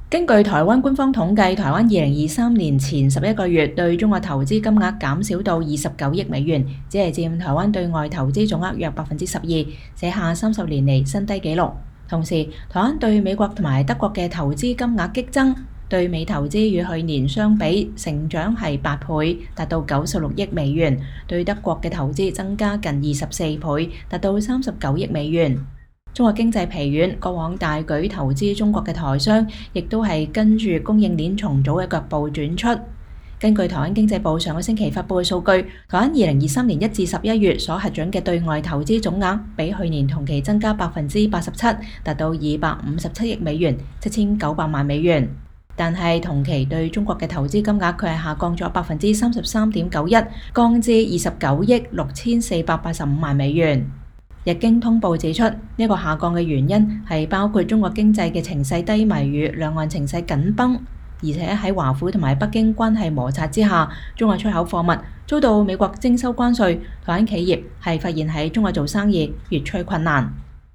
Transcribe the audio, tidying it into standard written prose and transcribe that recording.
根據台灣官方統計，台灣2023年前11個月對中國投資金額減少到29億美元，只係佔台灣對外投資總額約12%，寫下30年嚟新低紀錄。同時，台灣對美國同埋德國嘅投資金額激增，對美投資與去年相比成長係8倍，達到96億美元；對德國嘅投資增加近24倍，達到39億美元。中國經濟疲軟，過往大舉投資中國嘅台商，亦都係跟住供應鏈重組嘅腳步轉出。根據台灣經濟部上個星期發布嘅數據，台灣2023年1至11月所核准嘅對外投資總額，比去年同期增加87%，達到257億美元，7900萬美元。但係同期對中國嘅投資金額卻係下降咗33.91%，降至29億6485萬美元。日經通報指出，呢個下降嘅原因係包括中國經濟嘅情勢低迷與兩岸情勢緊繃，而且喺華府同埋北京關係摩擦之下，中國出口貨物遭到美國徵收關稅，台灣企業係發現喺中國做生意越趨困難。